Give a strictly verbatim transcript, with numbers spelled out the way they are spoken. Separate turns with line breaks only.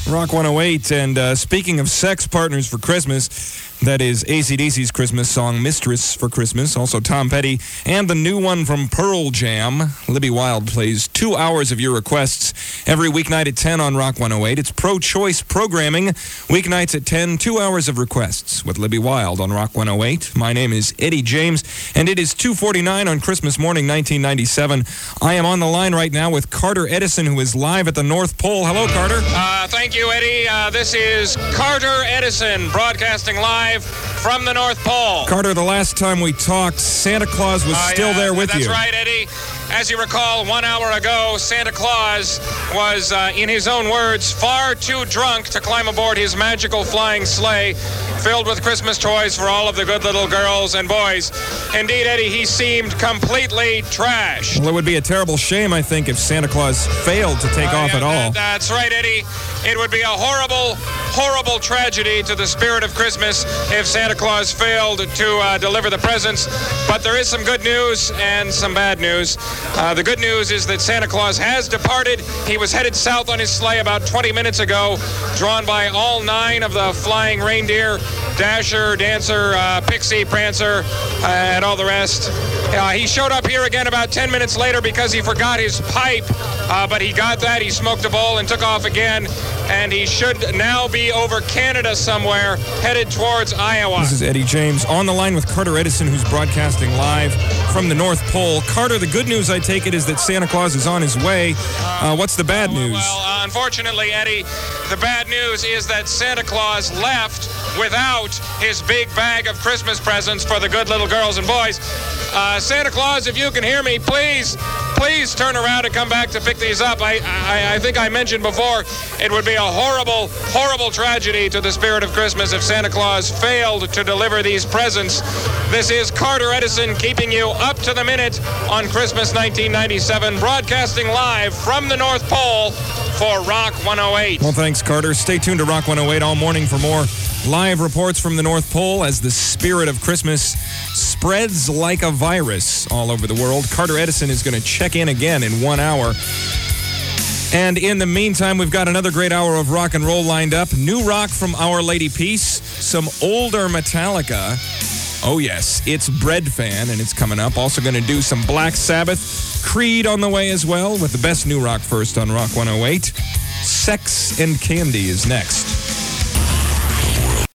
Rock one oh eight, and uh, speaking of sex partners for Christmas, that is A C D C's Christmas song, Mistress for Christmas, also Tom Petty, and the new one from Pearl Jam. Libby Wild plays two hours of your requests every weeknight at ten on Rock one oh eight. It's pro-choice programming, weeknights at ten, two hours of requests with Libby Wild on Rock one oh eight. My name is Eddie James, and it is two forty-nine on Christmas morning, nineteen ninety-seven. I am on the line right now with Carter Edison, who is live at the North Pole. Hello, Carter.
Uh, thank you, Eddie. Uh, this is Carter Edison, broadcasting live from the North Pole.
Carter, the last time we talked, Santa Claus was
uh,
still
yeah,
there with
that's
you.
That's right, Eddie. As you recall, one hour ago, Santa Claus was, uh, in his own words, far too drunk to climb aboard his magical flying sleigh filled with Christmas toys for all of the good little girls and boys. Indeed, Eddie, he seemed completely trashed.
Well, it would be a terrible shame, I think, if Santa Claus failed to take
uh,
off
yeah,
at all.
That, that's right, Eddie. It would be a horrible, horrible tragedy to the spirit of Christmas if Santa Claus failed to uh, deliver the presents. But there is some good news and some bad news. Uh, the good news is that Santa Claus has departed. He was headed south on his sleigh about twenty minutes ago, drawn by all nine of the flying reindeer, Dasher, Dancer, uh, Pixie, Prancer, uh, and all the rest. Uh, he showed up here again about ten minutes later because he forgot his pipe, uh, but he got that. He smoked a bowl and took off again, and he should now be over Canada somewhere, headed towards Iowa.
This is Eddie James on the line with Carter Edison, who's broadcasting live from the North Pole. Carter, the good news, I take it, is that Santa Claus is on his way. Uh, what's the bad news?
Well, uh, unfortunately, Eddie, the bad news is that Santa Claus left without his big bag of Christmas presents for the good little girls and boys. Uh, Santa Claus, if you can hear me, please, please turn around and come back to pick these up. I, I, I think I mentioned before, it would be a horrible, horrible tragedy to the spirit of Christmas if Santa Claus failed to deliver these presents. This is Carter Edison keeping you up to the minute on Christmas nineteen ninety-seven, broadcasting live from the North Pole for Rock one oh eight.
Well, thanks, Carter. Stay tuned to Rock one oh eight all morning for more live reports from the North Pole as the spirit of Christmas spreads like a virus all over the world. Carter Edison is going to check in again in one hour. And in the meantime, we've got another great hour of rock and roll lined up. New rock from Our Lady Peace, some older Metallica. Oh, yes, it's Bread Fan, and it's coming up. Also going to do some Black Sabbath, Creed on the way as well, with the best new rock first on Rock one oh eight. Sex and Candy is next.